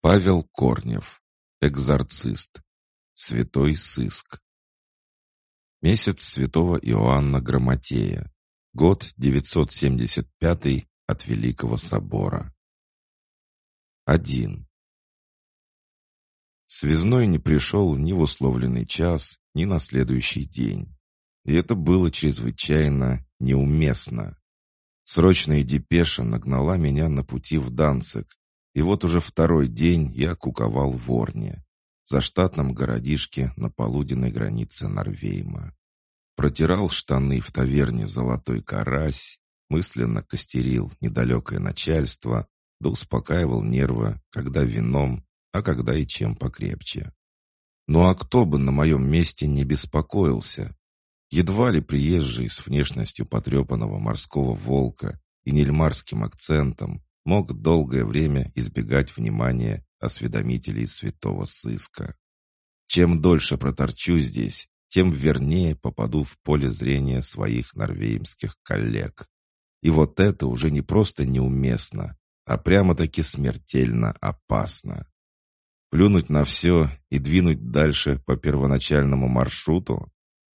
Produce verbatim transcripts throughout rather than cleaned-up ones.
Павел Корнев. Экзорцист. Святой сыск. Месяц святого Иоанна Грамотея. Год девятьсот семьдесят пятый от Великого Собора. один. Связной не пришел ни в условленный час, ни на следующий день. И это было чрезвычайно неуместно. Срочная депеша нагнала меня на пути в Данциг, и вот уже второй день я куковал в Орне, заштатном городишке на полуденной границе Норвейма. Протирал штаны в таверне «Золотой карась», мысленно костерил недалекое начальство, да успокаивал нервы, когда вином, а когда и чем покрепче. Ну а кто бы на моем месте не беспокоился? Едва ли приезжий с внешностью потрепанного морского волка и нельмарским акцентом мог долгое время избегать внимания осведомителей святого сыска. Чем дольше проторчу здесь, тем вернее попаду в поле зрения своих норвегских коллег. И вот это уже не просто неуместно, а прямо-таки смертельно опасно. Плюнуть на все и двинуть дальше по первоначальному маршруту?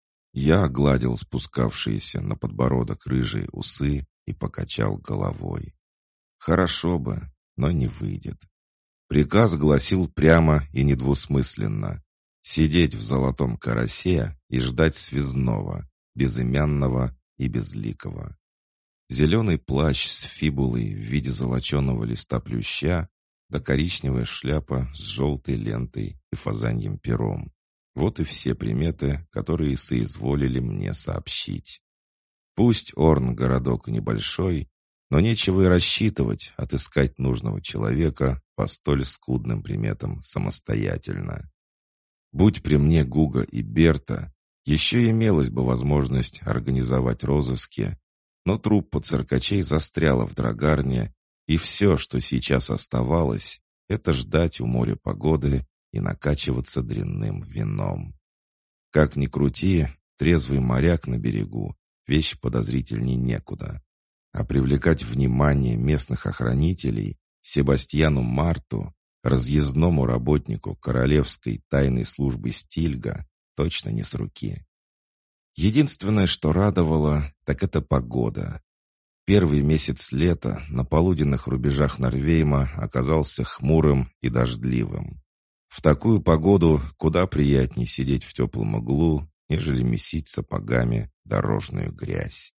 Я огладил спускавшиеся на подбородок рыжие усы и покачал головой. Хорошо бы, но не выйдет. Приказ гласил прямо и недвусмысленно: сидеть в золотом карасе и ждать связного, безымянного и безликого. Зеленый плащ с фибулой в виде золоченого листа плюща, да коричневая шляпа с желтой лентой и фазаньим пером. Вот и все приметы, которые соизволили мне сообщить. Пусть Орн городок небольшой, но нечего и рассчитывать отыскать нужного человека по столь скудным приметам самостоятельно. Будь при мне Гуга и Берта, еще имелась бы возможность организовать розыски, но труппа циркачей застряла в Драгарне, и все, что сейчас оставалось, это ждать у моря погоды и накачиваться дрянным вином. Как ни крути, трезвый моряк на берегу — вещь подозрительней некуда. А привлекать внимание местных охранителей Себастьяну Марту, разъездному работнику королевской тайной службы Стильга, точно не с руки. Единственное, что радовало, так это погода. Первый месяц лета на полуденных рубежах Норвейма оказался хмурым и дождливым. В такую погоду куда приятнее сидеть в теплом углу, нежели месить сапогами дорожную грязь.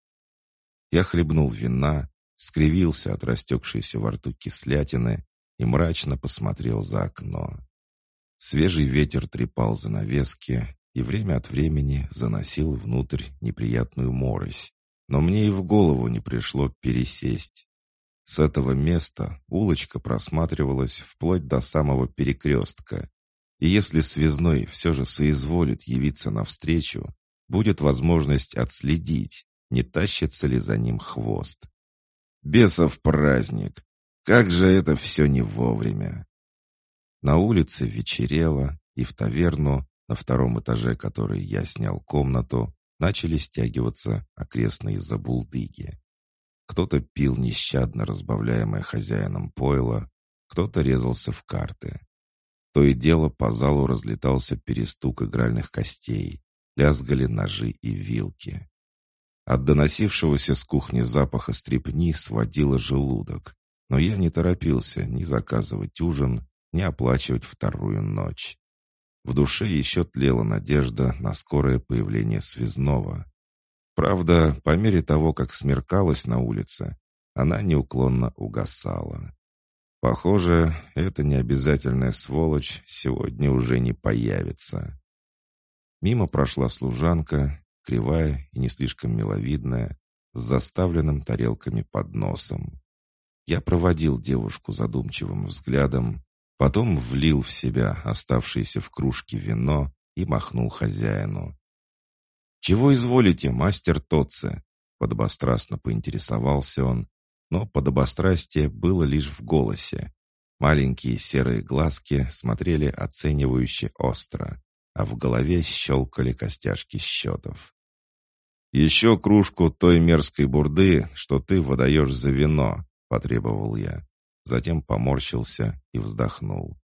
Я хлебнул вина, скривился от растекшейся во рту кислятины и мрачно посмотрел за окно. Свежий ветер трепал занавески и время от времени заносил внутрь неприятную морось, но мне и в голову не пришло пересесть. С этого места улочка просматривалась вплоть до самого перекрестка, и если связной все же соизволит явиться навстречу, будет возможность отследить, не тащится ли за ним хвост. Бесов праздник! Как же это все не вовремя! На улице вечерело, и в таверну, на втором этаже которой я снял комнату, начали стягиваться окрестные забулдыги. Кто-то пил нещадно разбавляемое хозяином пойло, кто-то резался в карты. То и дело по залу разлетался перестук игральных костей, лязгали ножи и вилки. От доносившегося с кухни запаха стрепни сводило желудок, но я не торопился ни заказывать ужин, ни оплачивать вторую ночь. В душе еще тлела надежда на скорое появление связного. Правда, по мере того, как смеркалось на улице, она неуклонно угасала. Похоже, эта необязательная сволочь сегодня уже не появится. Мимо прошла служанка, кривая и не слишком миловидная, с заставленным тарелками подносом. Я проводил девушку задумчивым взглядом, потом влил в себя оставшееся в кружке вино и махнул хозяину. «Чего изволите, мастер Тотце?» Подобострастно поинтересовался он, но подобострастие было лишь в голосе. Маленькие серые глазки смотрели оценивающе остро, а в голове щелкали костяшки счетов. «Еще кружку той мерзкой бурды, что ты выдаешь за вино», — потребовал я. Затем поморщился и вздохнул.